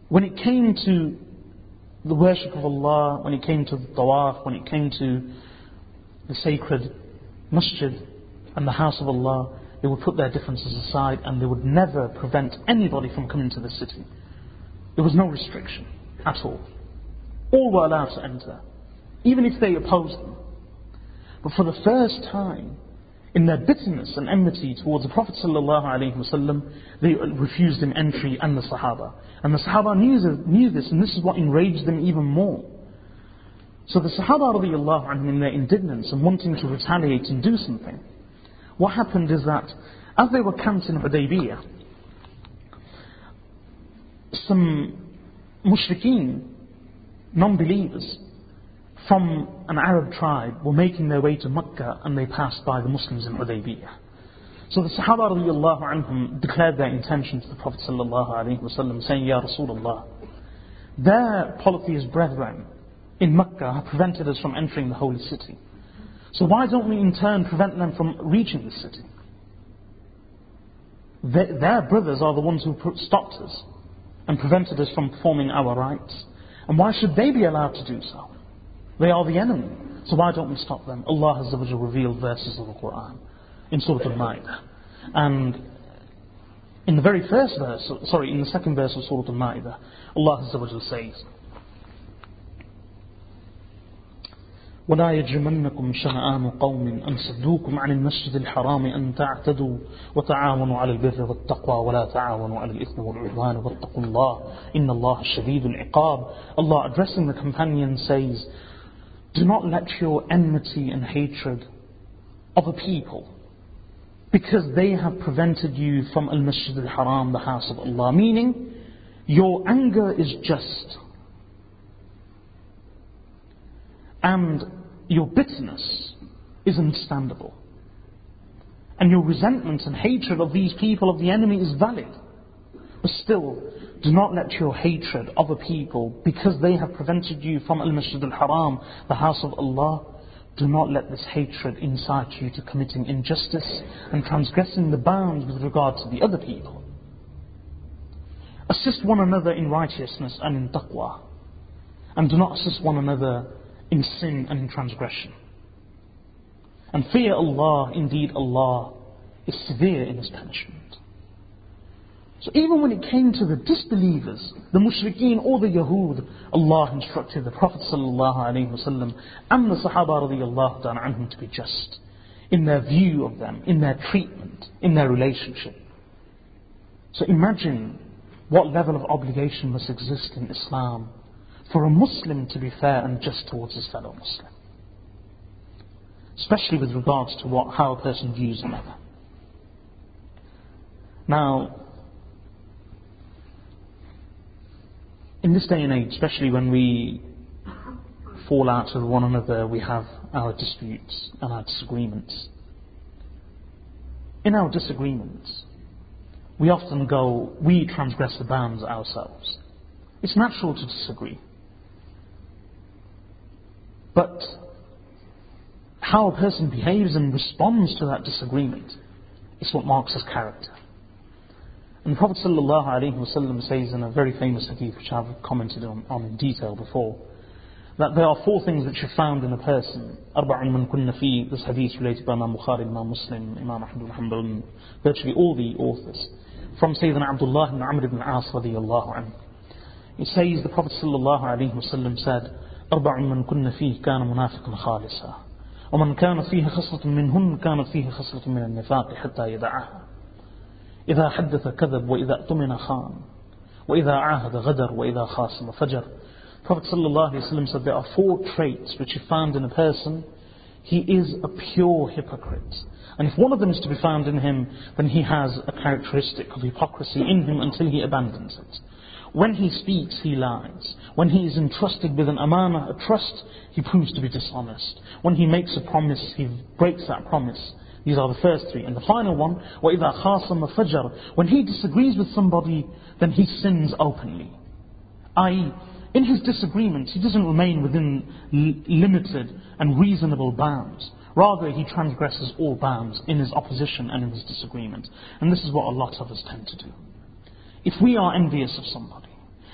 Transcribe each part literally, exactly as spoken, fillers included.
when it came to the worship of Allah, when it came to the tawaf, when it came to the sacred masjid and the house of Allah, they would put their differences aside and they would never prevent anybody from coming to the city. There was no restriction at all. All were allowed to enter, even if they opposed them. But for the first time, in their bitterness and enmity towards the Prophet ﷺ, they refused him entry and the Sahaba. And the Sahaba knew, knew this, and this is what enraged them even more. So the Sahaba radiallahu anhum, in their indignance and wanting to retaliate and do something, what happened is that as they were camped in Hudaybiyah, some mushrikeen, non-believers from an Arab tribe were making their way to Mecca, and they passed by the Muslims in Hudaybiyah. So the Sahaba radiallahu anhum declared their intention to the Prophet sallallahu alaihi wasallam, saying, Ya Rasulullah, their polytheist brethren in Mecca have prevented us from entering the holy city. So why don't we in turn prevent them from reaching the city? Their, their brothers are the ones who stopped us and prevented us from performing our rites. And why should they be allowed to do so? They are the enemy. So why don't we stop them? Allah Azza wa Jalla revealed verses of the Quran in Surah Al-Ma'idah. And in the very first verse, sorry, in the second verse of Surah Al-Ma'idah, Allah Azza wa Jalla says, ولا يجرمنكم شنآن قوم أن صدوكم عن المسجد الحرام أن تعتدوا وتعاونوا على البر والتقوى ولا تعاونوا على الإثم والعدوان واتقوا الله إن الله شديد العقاب. Allah, addressing the companion, says, do not let your enmity and hatred of a people, because they have prevented you from Al-Masjid Al-Haram, the house of Allah, meaning your anger is just, and your bitterness is understandable, and your resentment and hatred of these people, of the enemy, is valid. But still, do not let your hatred of a people, because they have prevented you from Al-Masjid Al-Haram, the house of Allah, do not let this hatred incite you to committing injustice and transgressing the bounds with regard to the other people. Assist one another in righteousness and in taqwa, and do not assist one another in sin and in transgression. And fear Allah, indeed Allah is severe in His punishment. So even when it came to the disbelievers, the mushrikeen or the Yahud, Allah instructed the Prophet sallallahu alaihi wasallam and the Sahaba radiyallahu ta'ala anhum to be just in their view of them, in their treatment, in their relationship. So imagine what level of obligation must exist in Islam for a Muslim to be fair and just towards his fellow Muslim, especially with regards to what, how a person views another. Now, in this day and age, especially when we fall out with one another, we have our disputes and our disagreements. In our disagreements, we often go, we transgress the bounds ourselves. It's natural to disagree. But how a person behaves and responds to that disagreement is what marks his character. And the Prophet ﷺ says in a very famous hadith, which I've commented on, on in detail before, that there are four things which are found in a person. أربع من كن فيه. This hadith related by Imam Bukhari, Imam Muslim, Imam Ahmad bin Hanbal, and virtually all the authors. From Sayyidina Abdullah ibn Amr ibn As radiyallahu anhu. It says the Prophet ﷺ said, أربع من كن فيه كان منافقا خالصا ومن كان فيه خصلة منهن كانت فيه خصلة من النفاق حتى يدعها إذا حدث كذب وإذا اؤتمن خان وإذا عاهد غدر وإذا خاصم فجر. Prophet ﷺ said there are four traits which are found in a person. He is a pure hypocrite, and if one of them is to be found in him, then he has a characteristic of hypocrisy in him until he abandons it. When he speaks, he lies. When he is entrusted with an amana, a trust, he proves to be dishonest. When he makes a promise, he breaks that promise. These are the first three. And the final one, وَإِذَا خَاصَمَ فَجَرَ. When he disagrees with somebody, then he sins openly. that is, in his disagreements, he doesn't remain within limited and reasonable bounds. Rather, he transgresses all bounds in his opposition and in his disagreement. And this is what a lot of us tend to do. If we are envious of somebody,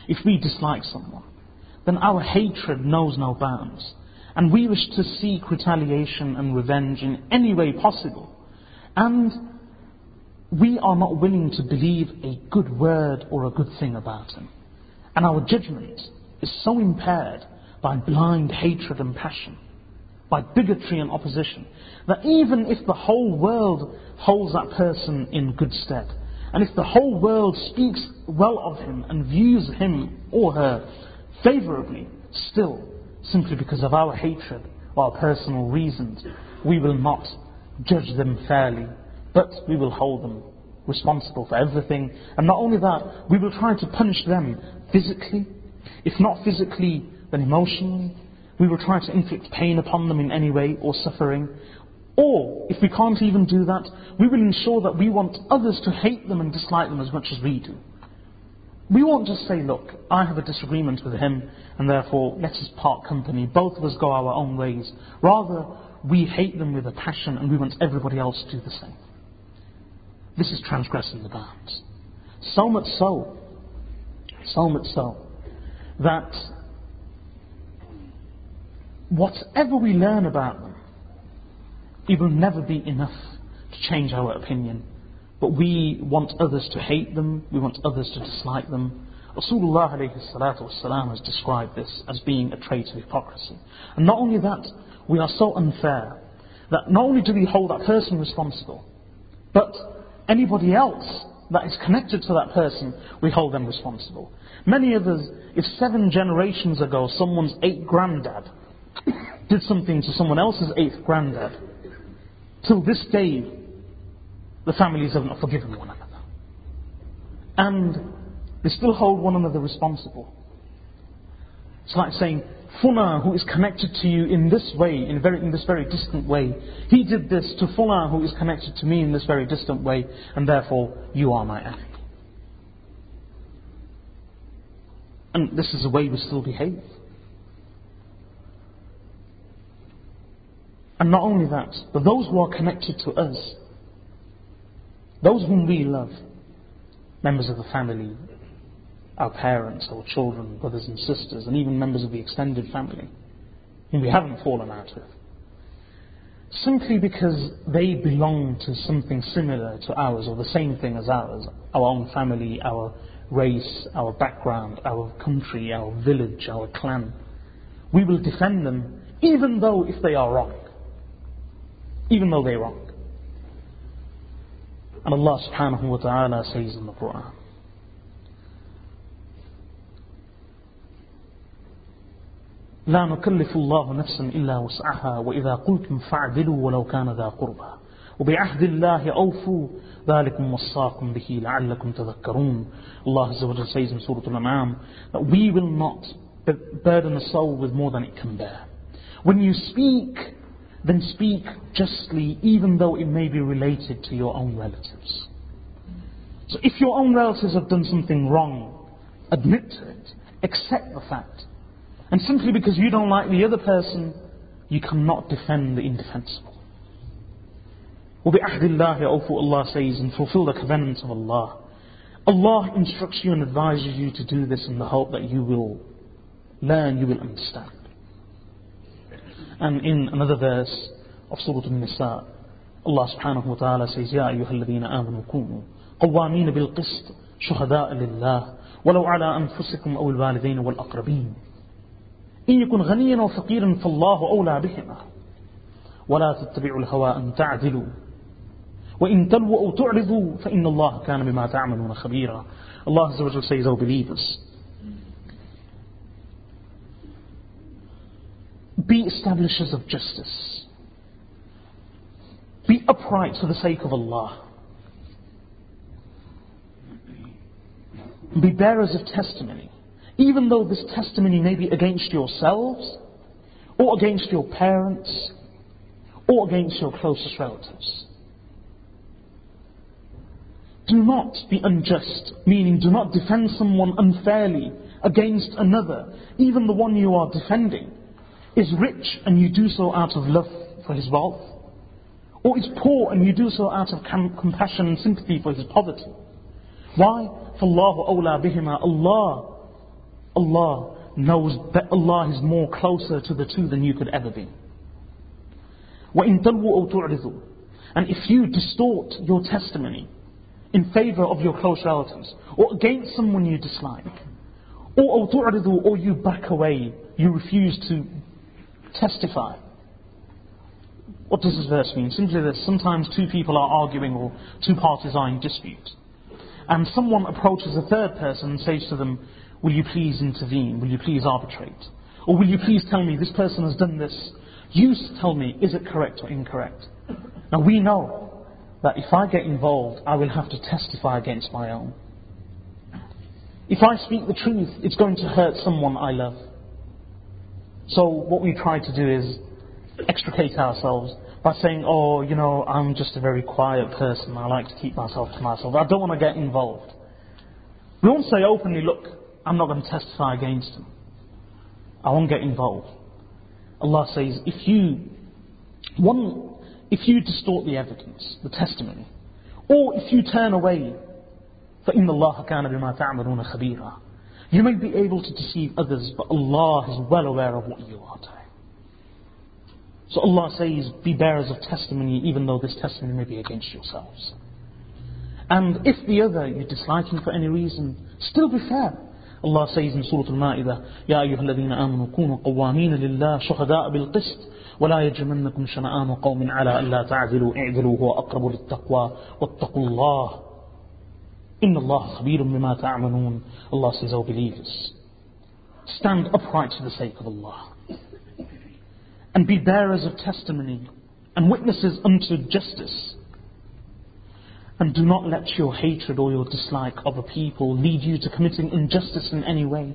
if we dislike someone, then our hatred knows no bounds. And we wish to seek retaliation and revenge in any way possible. And we are not willing to believe a good word or a good thing about him. And our judgment is so impaired by blind hatred and passion, by bigotry and opposition, that even if the whole world holds that person in good stead, and if the whole world speaks well of him and views him or her favourably, still, simply because of our hatred or our personal reasons, we will not judge them fairly, but we will hold them responsible for everything. And not only that, we will try to punish them physically, if not physically, then emotionally. We will try to inflict pain upon them in any way or suffering. Or, if we can't even do that, we will ensure that we want others to hate them and dislike them as much as we do. We won't just say, look, I have a disagreement with him, and therefore let us part company, both of us go our own ways. Rather, we hate them with a passion and we want everybody else to do the same. This is transgressing the bounds. So much so, so much so, that whatever we learn about them, it will never be enough to change our opinion. But we want others to hate them, we want others to dislike them. Rasulullah alayhi salatu wasalam has described this as being a trait of hypocrisy. And not only that, we are so unfair that not only do we hold that person responsible, but anybody else that is connected to that person, we hold them responsible. Many of us, if seven generations ago someone's eighth granddad did something to someone else's eighth granddad, till this day, the families have not forgiven one another. And they still hold one another responsible. It's like saying, Fulan, who is connected to you in this way, in, very, in this very distant way, he did this to Fulan, who is connected to me in this very distant way, and therefore you are my enemy. And this is the way we still behave. And not only that, but those who are connected to us, those whom we love, members of the family, our parents, our children, brothers and sisters, and even members of the extended family, whom we haven't fallen out with, simply because they belong to something similar to ours, or the same thing as ours, our own family, our race, our background, our country, our village, our clan, we will defend them even though if they are wrong. Even though they're wrong. And Allah subhanahu wa ta'ala says in the Quran, لا نكلف الله نفسا إلا وسعها وإذا قلتم فاعدلوا ولو كان ذا قربى وبعهد الله أوفوا ذلكم وصاكم به لعلكم تذكرون. Allah Azza wa Jalla says in Surah Al-An'am that we will not burden a soul with more than it can bear. When you speak, then speak justly, even though it may be related to your own relatives. So if your own relatives have done something wrong, admit to it, accept the fact. And simply because you don't like the other person, you cannot defend the indefensible. وَبِعَهْدِ اللَّهِ أَوْفُوا, Allah says, and fulfill the covenants of Allah. Allah instructs you and advises you to do this in the hope that you will learn, you will understand. And in another verse of Surah An-Nisa, Allah subhanahu wa ta'ala says, يَا أَيُّهَا الَّذِينَ آمَنُوا كُونُوا قَوَّامِينَ بِالْقِسْطِ شُهَدَاءَ لِلَّهِ وَلَوْ عَلَىٰ أَنفُسِكُمْ أَوِ الْوَالِدَيْنِ وَالْأَقْرَبِينَ إِن يَكُنْ غَنِيًّا وَفَقِيرًا فَاللَّهُ أَوْلَىٰ بِهِمَا وَلَا تَتَّبِعُوا الْهَوَىٰ أَن تَعْدِلُوا وَإِن تَلْوُوا أَوْ تُعْرِضُوا فَإِنَّ اللَّهَ كَانَ بِمَا تَعْمَلُونَ خَبِيرًا. Allah Azza wa Jalla says, O believers, be establishers of justice. Be upright for the sake of Allah. Be bearers of testimony, even though this testimony may be against yourselves, or against your parents, or against your closest relatives. Do not be unjust, meaning do not defend someone unfairly against another, even the one you are defending is rich and you do so out of love for his wealth, or is poor and you do so out of compassion and sympathy for his poverty. Why? فَاللَّهُ أَوْلَى بِهِمَا, Allah Allah knows that Allah is more closer to the two than you could ever be. وَإِن تَلْوُوا أَوْ تُعْرِضُوا. And if you distort your testimony in favor of your close relatives, or against someone you dislike, or أَوْ تُعْرِضُوا, or you back away, you refuse to testify. What does this verse mean? Simply that sometimes two people are arguing or two parties are in dispute, and someone approaches a third person and says to them, will you please intervene? Will you please arbitrate? Or will you please tell me this person has done this? You tell me, is it correct or incorrect? Now we know that if I get involved, I will have to testify against my own. If I speak the truth, it's going to hurt someone I love. So what we try to do is extricate ourselves by saying, oh, you know, I'm just a very quiet person. I like to keep myself to myself. I don't want to get involved. We won't say openly, look, I'm not going to testify against him. I won't get involved. Allah says, if you, one, if you distort the evidence, the testimony, or if you turn away, فَإِنَّ اللَّهَ كَانَ بِمَا تَعْمَلُونَ خَبِيرًا. You may be able to deceive others, but Allah is well aware of what you are doing. So Allah says, be bearers of testimony, even though this testimony may be against yourselves. And if the other you're disliking for any reason, still be fair. Allah says in Surah Al-Ma'idah, يَا أَيُّهَا الَّذِينَ آمَنُوا كُونُوا قَوَّامِينَ لِلَّهِ شُهَدَاءَ بِالْقِسْطِ وَلَا يَجْرِمَنَّكُمْ شَنَآنُ قَوْمٍ عَلَىٰ أَلَّا تَعْدِلُوا اعْدِلُوا هُوَ أَقْرَبُ لِلتَّقْوَىٰ وَاتَّقُوا اللَّهَ إِنَّ اللَّهَ خَبِيرٌ بِمَا تَعْمَلُونَ. Allah says, O believers, stand upright for the sake of Allah, and be bearers of testimony and witnesses unto justice. And do not let your hatred or your dislike of a people lead you to committing injustice in any way.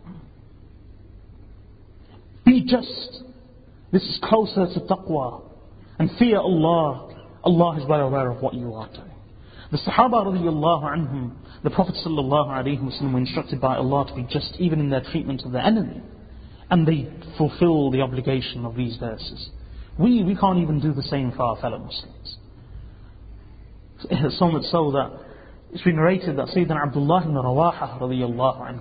Be just. This is closer to taqwa. And fear Allah. Allah is well aware of what you are doing. The Sahaba radiallahu anhum, the Prophet sallallahu alayhi wa sallam were instructed by Allah to be just even in their treatment of their enemy. And they fulfill the obligation of these verses. We, we can't even do the same for our fellow Muslims. So much so that it's been narrated that Sayyidina Abdullah ibn Rawaha radiyallahu anhu,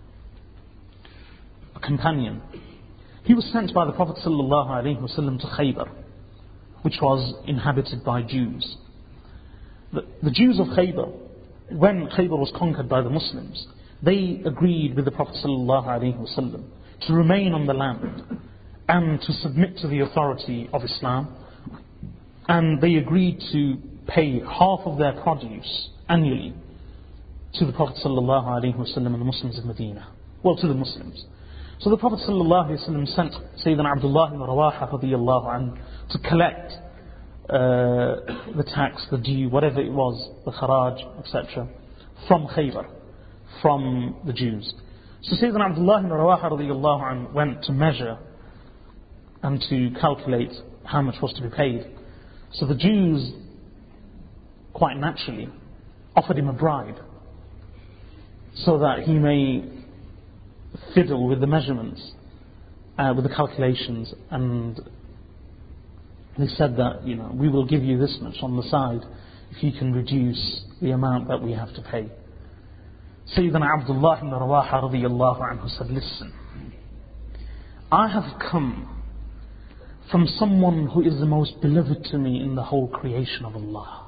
a companion, he was sent by the Prophet sallallahu alayhi wa sallam to Khaybar, which was inhabited by Jews. The, the Jews of Khaybar, when Khaybar was conquered by the Muslims, they agreed with the Prophet sallallahu alayhi wa sallam to remain on the land and to submit to the authority of Islam, and they agreed to pay half of their produce annually to the Prophet sallallahu alaihi wasallam and the Muslims of Medina. Well, to the Muslims. So the Prophet sallallahu alaihi wasallam sent Sayyidina Abdullah ibn Rawaha radiyallahu anhu to collect uh, the tax, the due, whatever it was, the kharaj, et cetera, from Khaybar, from the Jews. So Sayyidina Abdullah ibn Rawaha radiyallahu anhu went to measure and to calculate how much was to be paid. So the Jews, quite naturally, offered him a bribe so that he may fiddle with the measurements, uh, with the calculations, and they said that, you know, we will give you this much on the side if you can reduce the amount that we have to pay. Sayyidina Abdullah ibn Rawaha radiyallahu anhu said, listen, I have come from someone who is the most beloved to me in the whole creation of Allah,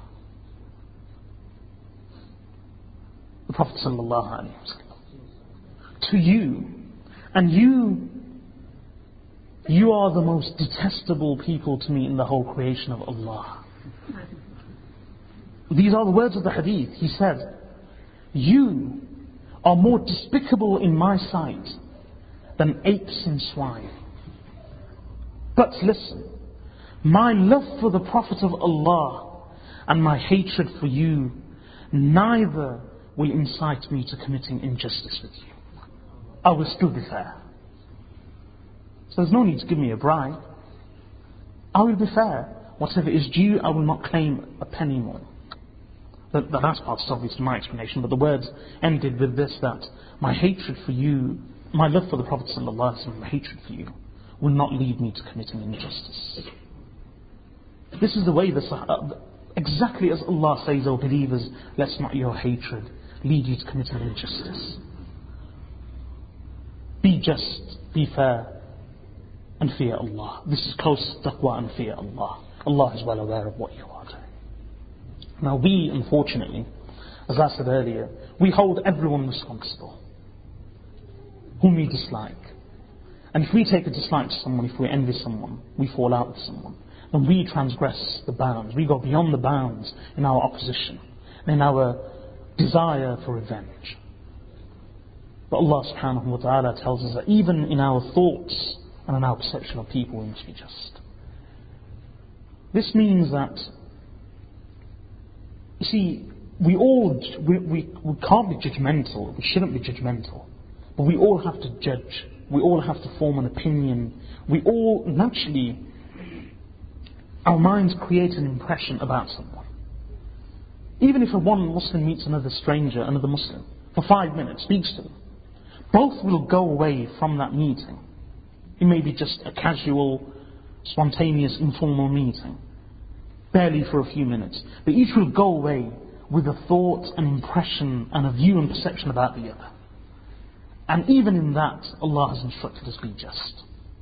the Prophet sallallahu alaihi wasallam, to you, and you you are the most detestable people to me in the whole creation of Allah. These are the words of the hadith. He said, you are more despicable in my sight than apes and swine. But listen, my love for the Prophet of Allah and my hatred for you neither will incite me to committing injustice with you. I will still be fair. So there's no need to give me a bribe. I will be fair. Whatever is due, I will not claim a penny more. The, the last part is obviously my explanation, but the words ended with this, that my hatred for you, my love for the Prophet sallallahu alaihi wasallam, my hatred for you, will not lead me to committing injustice. This is the way the Sahaba, exactly as Allah says, O believers, let's not your hatred lead you to committing injustice. Be just, be fair, and fear Allah. This is close to taqwa and fear Allah. Allah is well aware of what you are doing. Now we, unfortunately, as I said earlier, we hold everyone responsible whom we dislike. And if we take a dislike to someone, if we envy someone, we fall out with someone, then we transgress the bounds. We go beyond the bounds in our opposition, in our desire for revenge. But Allah subhanahu wa ta'ala tells us that even in our thoughts and in our perception of people, we must be just. This means that, you see, we all, we, we, we can't be judgmental, we shouldn't be judgmental, but we all have to judge, we all have to form an opinion, we all naturally, our minds create an impression about someone. Even if a one Muslim meets another stranger, another Muslim, for five minutes, speaks to them, both will go away from that meeting. It may be just a casual, spontaneous, informal meeting, barely for a few minutes, but each will go away with a thought, an impression, and a view and perception about the other. And even in that, Allah has instructed us to be just.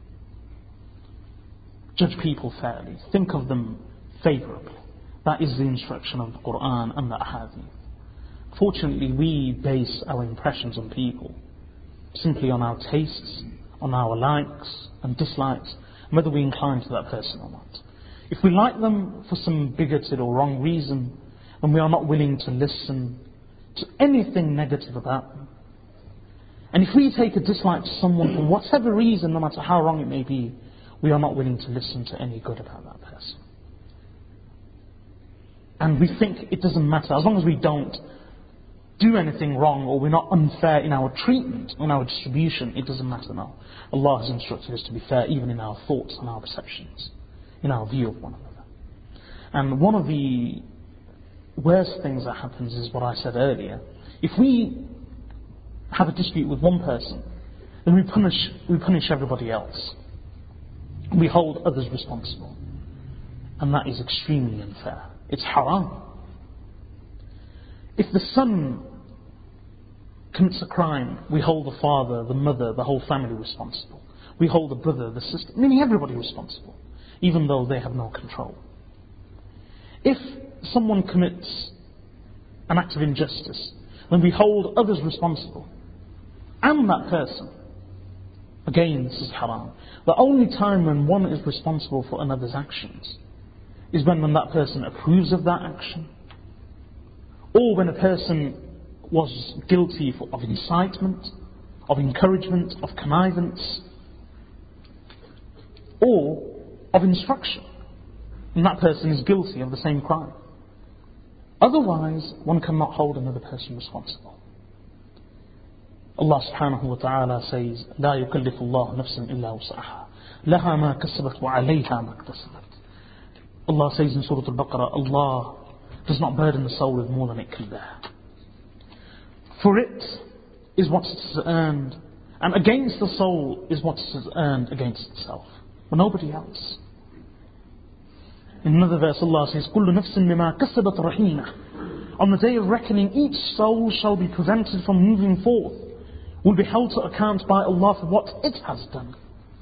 Judge people fairly. Think of them favourably. That is the instruction of the Quran and the Ahadith. Fortunately, we base our impressions on people simply on our tastes, on our likes and dislikes, whether we incline to that person or not. If we like them for some bigoted or wrong reason, then we are not willing to listen to anything negative about them. And if we take a dislike to someone for whatever reason, no matter how wrong it may be, we are not willing to listen to any good about that person. And we think it doesn't matter, as long as we don't do anything wrong or we're not unfair in our treatment, in our distribution, it doesn't matter now. Allah has instructed us to be fair even in our thoughts and our perceptions, in our view of one another. And one of the worst things that happens is what I said earlier. If we have a dispute with one person, then we punish, we punish everybody else. We hold others responsible. And that is extremely unfair. It's haram. If the son commits a crime, we hold the father, the mother, the whole family responsible. We hold the brother, the sister, meaning everybody responsible, even though they have no control. If someone commits an act of injustice, then we hold others responsible, and that person. Again, this is haram. The only time when one is responsible for another's actions is when, when that person approves of that action, or when a person was guilty for, of incitement, of encouragement, of connivance, or of instruction, and that person is guilty of the same crime. Otherwise, one cannot hold another person responsible. Allah subhanahu wa ta'ala says, لا يكلف الله نفسا إلا وسعها لها ما كسبت وعليها ما اكتسبت. Allah says in Surah Al-Baqarah, Allah does not burden the soul with more than it can bear. For it is what it has earned, and against the soul is what it has earned against itself, but nobody else. In another verse Allah says, كل نفس بما كسبت رهينة. On the day of reckoning, each soul shall be prevented from moving forth, will be held to account by Allah for what it has done.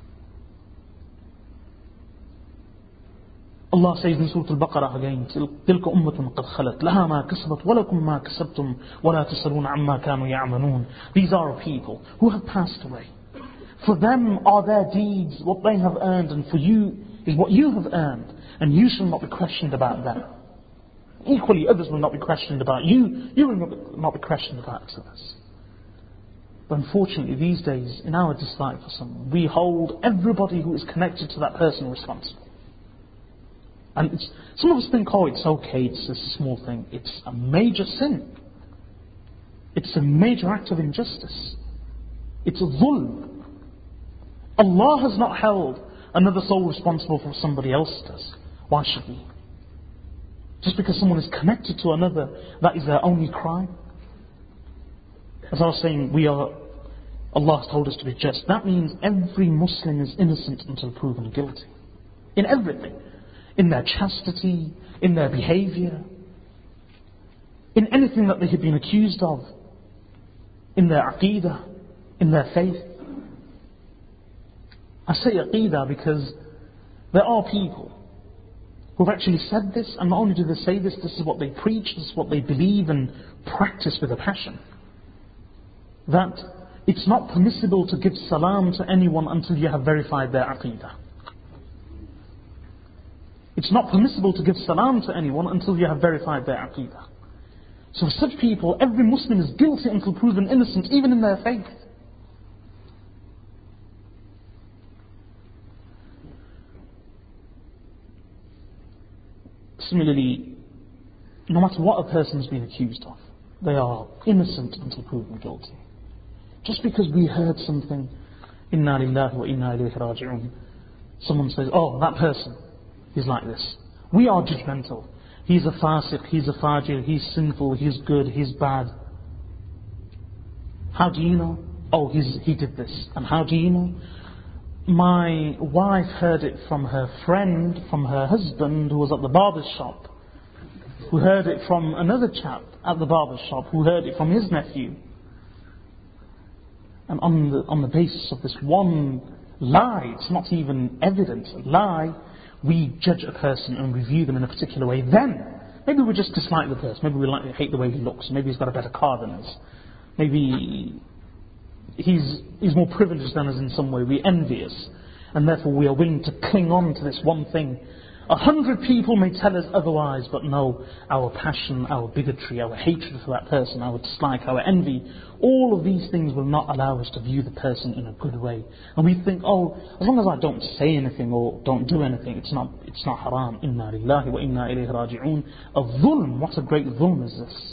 Allah says in Surah Al-Baqarah again, تلك أمة قد خلت لها ما كسبت ولكم ما كسبتم ولا تسألون عما كانوا يعملون. These are a people who have passed away. For them are their deeds, what they have earned, and for you is what you have earned, and you shall not be questioned about them. Equally, others will not be questioned about you, you will not be questioned about others. But unfortunately, these days, in our dislike for someone, we hold everybody who is connected to that person responsible. And it's, some of us think, oh, it's okay, it's a small thing. It's a major sin. It's a major act of injustice. It's a dhulm. Allah has not held another soul responsible for what somebody else does. Why should we? Just because someone is connected to another, that is their only crime? As I was saying, we are, Allah has told us to be just. That means every Muslim is innocent until proven guilty. In everything. In their chastity, in their behaviour, in anything that they have been accused of, in their aqeedah, in their faith. I say aqeedah because there are people who have actually said this, and not only do they say this, this is what they preach, this is what they believe and practice with a passion. That it's not permissible to give salam to anyone until you have verified their aqeedah. It's not permissible to give salam to anyone until you have verified their aqeedah. So for such people, every Muslim is guilty until proven innocent, even in their faith. Similarly, no matter what a person has been accused of, they are innocent until proven guilty. Just because we heard something, inna lillahi wa inna ilayhi raji'un, someone says, oh, that person is like this. We are judgmental. He's a fasiq, he's a fajir, he's sinful, he's good, he's bad. How do you know? Oh, he's, he did this. And how do you know? My wife heard it from her friend, from her husband who was at the barber's shop, who heard it from another chap at the barber's shop, who heard it from his nephew. And on the, on the basis of this one lie, it's not even evidence, a lie, we judge a person and review them in a particular way. Then, maybe we just dislike the person, maybe we like, hate the way he looks, maybe he's got a better car than us, maybe he's, he's more privileged than us in some way, we're envious, and therefore we are willing to cling on to this one thing. A hundred people may tell us otherwise, but no, our passion, our bigotry, our hatred for that person, our dislike, our envy, all of these things will not allow us to view the person in a good way. And we think, oh, as long as I don't say anything or don't do anything, it's not, it's not haram. Inna lillahi wa inna ilayhi raji'un. A dhulm, what a great dhulm is this.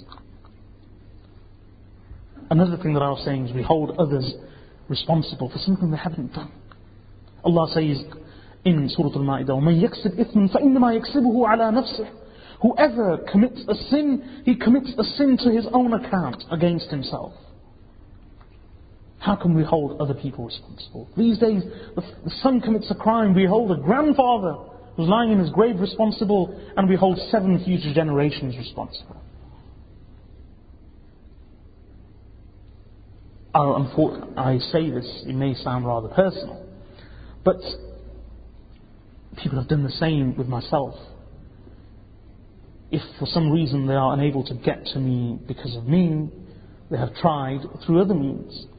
Another thing that I was saying is we hold others responsible for something they haven't done. Allah says in Surah Al-Ma'idah, وَمَنْ يَكْسِبْ إِثْمًا فَإِنَّمَا يَكْسِبُهُ عَلَى نَفْسِهِ. Whoever commits a sin, he commits a sin to his own account against himself. How can we hold other people responsible? These days, the, the son commits a crime, we hold a grandfather who's lying in his grave responsible, and we hold seven future generations responsible. I say this, it may sound rather personal, but people have done the same with myself. If for some reason they are unable to get to me because of me, they have tried through other means.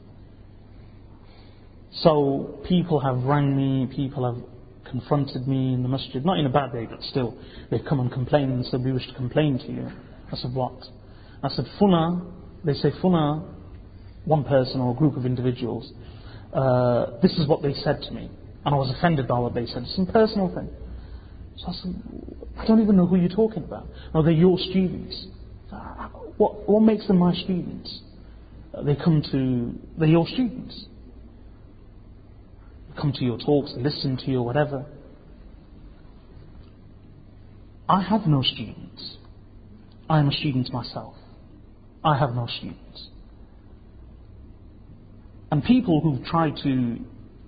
So people have rang me, people have confronted me in the masjid, not in a bad way, but still, they've come and complained and said, we wish to complain to you. I said, what? I said, Funa, they say, Funa, one person or a group of individuals, uh, this is what they said to me. And I was offended by what they said. It's some personal thing. So I said, I don't even know who you're talking about. No, they're your students. What, what makes them my students? Uh, they come to, they're your students. They come to your talks, they listen to you or whatever. I have no students. I am a student myself. I have no students. And people who've tried to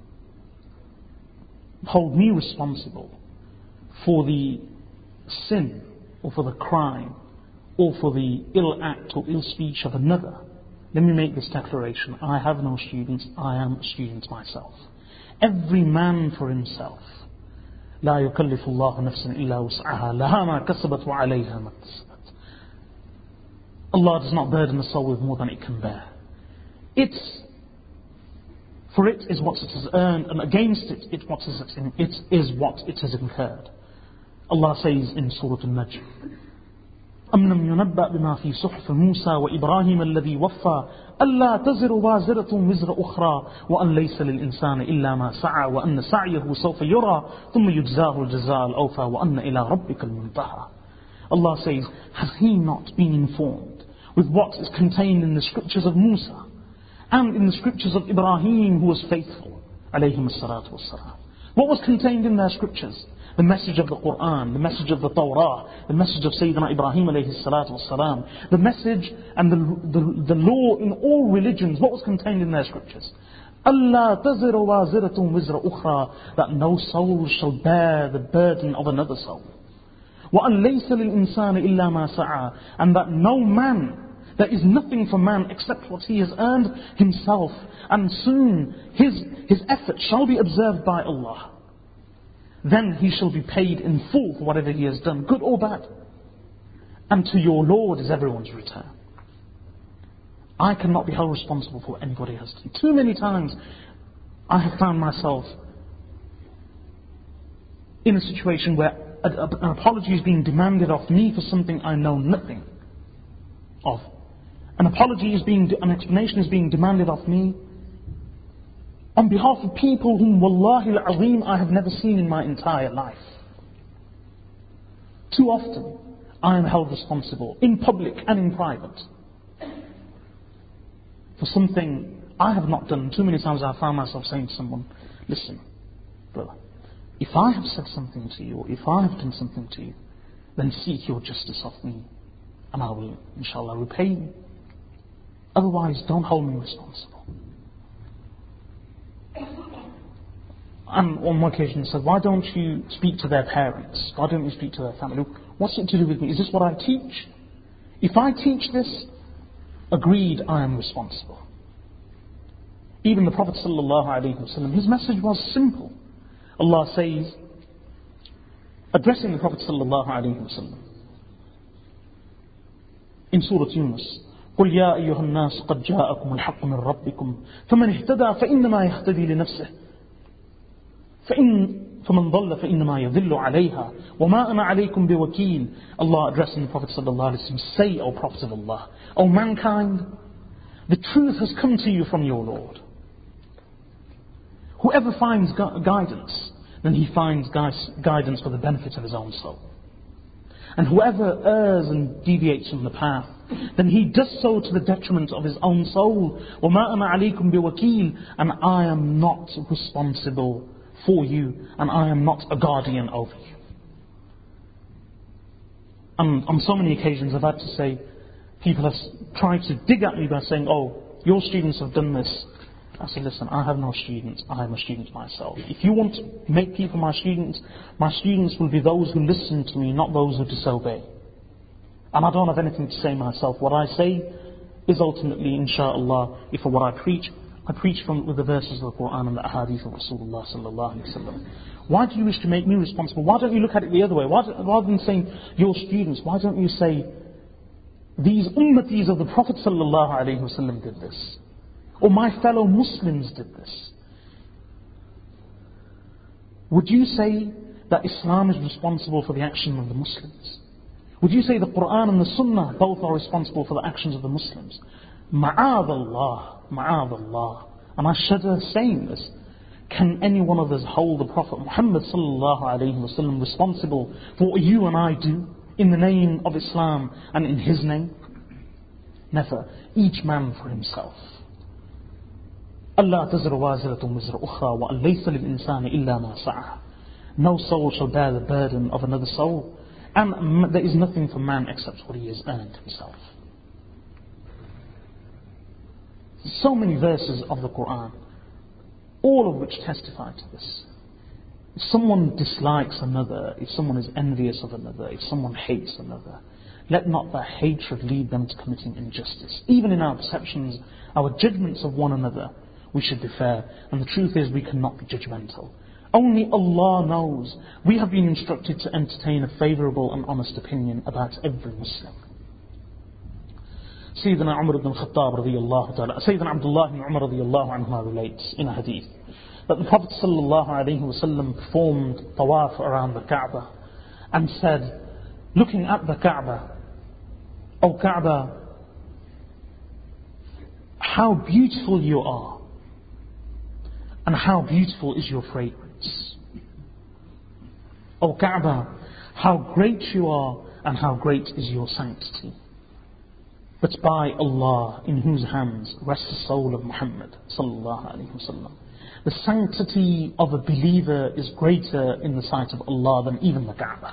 hold me responsible for the sin or for the crime or for the ill act or ill speech of another, let me make this declaration. I have no students, I am a student myself. Every man for himself. لا يكلف الله نفسا إلا وسعها لها ما كسبت وعليها ما اكتسبت. Allah does not burden the soul with more than it can bear. It's For it is what it has earned, and against it, it, what is it, it is what it has incurred. Allah says in Surah Al-Najm, أَمْ لَمْ يُنَبَّأْ بِمَا فِي صُحْفِ مُوسَى وَإِبْرَاهِيمَ الَّذِي وَفَّى أَلَّا تَزِرُ وَازِرَةٌ وِزْرَ أُخْرَى وَأَنْ لَيْسَ لِلْإِنسَانِ إِلَّا مَا سَعَى وَأَنَّ سَعْيَهُ سَوْفَ يُرَى ثُمَّ يُجْزَاهُ الْجَزَاءَ الْأَوْفَى وَأَنَّ إِلَىٰ رَبِّكَ الْمُنْتَهَى. Allah says, has he not been informed with what is contained in the scriptures of Musa and in the scriptures of Ibrahim, who was faithful, alayhim as-salatu was-salam? What was contained in their scriptures? The message of the Quran, the message of the Torah, the message of Sayyidina Ibrahim alayhi salatu was-salam, the message and the, the, the law in all religions. What was contained in their scriptures? أَلَّا تَزِرُ وَازِرَةٌ وِزْرَ أُخْرَى, that no soul shall bear the burden of another soul. وَأَنْ لَيْسَ لِلْإِنسَانِ إِلَّا مَا سَعَى, and that no man, There is nothing for man except what he has earned himself, and soon his, his effort shall be observed by Allah. Then he shall be paid in full for whatever he has done, good or bad. And to your Lord is everyone's return. I cannot be held responsible for what anybody has done. Too many times I have found myself in a situation where an apology is being demanded of me for something I know nothing of. An apology is being, an explanation is being demanded of me on behalf of people whom, wallahi al-azim, I have never seen in my entire life. Too often, I am held responsible, in public and in private, for something I have not done. Too many times I have found myself saying to someone, listen, brother, if I have said something to you, or if I have done something to you, then seek your justice of me, and I will, inshallah, repay you. Otherwise, don't hold me responsible. And on one occasion he said, why don't you speak to their parents? Why don't you speak to their family? What's it to do with me? Is this what I teach? If I teach this, agreed, I am responsible. Even the Prophet ﷺ, his message was simple. Allah says, addressing the Prophet ﷺ in Surah Yunus, قل يا أيها الناس قد جاءكم الحق من ربكم فمن اهتدى فإنما يهتدي لنفسه فإن فمن ضل فإنما يضل عليها وما أنا عليكم بوكيل. Allah addressing the Prophet ﷺ, say, O Prophet of Allah, O mankind, the truth has come to you from your Lord. Whoever finds gu- guidance, then he finds gui- guidance for the benefit of his own soul. And whoever errs and deviates from the path, then he does so to the detriment of his own soul. وَمَا أَنَا عَلَيْكُمْ بِوَكِيلٍ. And I am not responsible for you, and I am not a guardian over you. And on so many occasions I've had to say, people have tried to dig at me by saying, oh, your students have done this. I say, listen, I have no students, I am a student myself. If you want to make people my students, my students will be those who listen to me, not those who disobey. And I don't have anything to say myself. What I say is ultimately, insha'Allah, if for what I preach, I preach from with the verses of the Quran and the ahadith of Rasulullah sallallahu alaihi wasallam. Why do you wish to make me responsible? Why don't you look at it the other way? Why do, rather than saying your students, why don't you say these ummatis of the Prophet sallallahu alaihi wasallam did this, or my fellow Muslims did this? Would you say that Islam is responsible for the action of the Muslims? Would you say the Quran and the Sunnah both are responsible for the actions of the Muslims? Ma'adallah, ma'adallah. And I shudder saying this. Can any one of us hold the Prophet Muhammad sallallahu alayhi wa sallam responsible for what you and I do in the name of Islam and in his name? Never. Each man for himself. Allah tazra waziratun wizra ukhra wa laysa lil insani illa ma sa'a. No soul shall bear the burden of another soul, and there is nothing for man except what he has earned himself. So many verses of the Quran, all of which testify to this. If someone dislikes another, if someone is envious of another, if someone hates another, let not that hatred lead them to committing injustice. Even in our perceptions, our judgments of one another, we should be fair. And the truth is, we cannot be judgmental. Only Allah knows. We have been instructed to entertain a favourable and honest opinion about every Muslim. Sayyidina Umar ibn Khattab radiyallahu ta'ala, Sayyidina Abdullah ibn Umar radiyallahu anhu relates in a hadith that the Prophet sallallahu alayhi wa sallam performed tawaf around the Kaaba and said, looking at the Kaaba, O Kaaba, how beautiful you are, and how beautiful is your fragrance. O Kaaba, how great you are, and how great is your sanctity. But by Allah, in whose hands rests the soul of Muhammad sallallahu alaihi wasallam, the sanctity of a believer is greater in the sight of Allah than even the Kaaba.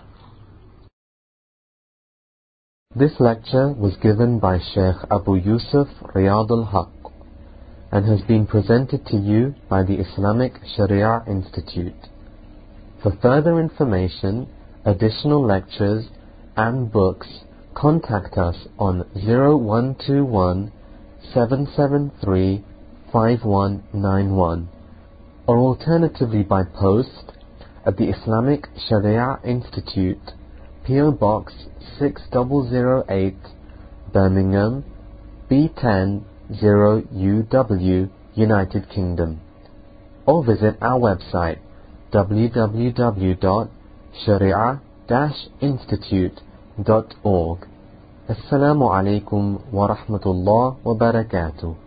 This lecture was given by Sheikh Abu Yusuf Riyad al-Haq and has been presented to you by the Islamic Sharia Institute. For further information, additional lectures and books, contact us on zero one two one, seven seven three, five one nine one, or alternatively by post at the Islamic Sharia Institute, P O Box six thousand eight, Birmingham, B ten zero U W, United Kingdom, or visit our website w w w dot sharia dash institute dot org. Assalamu alaikum wa rahmatullah wa barakatuh.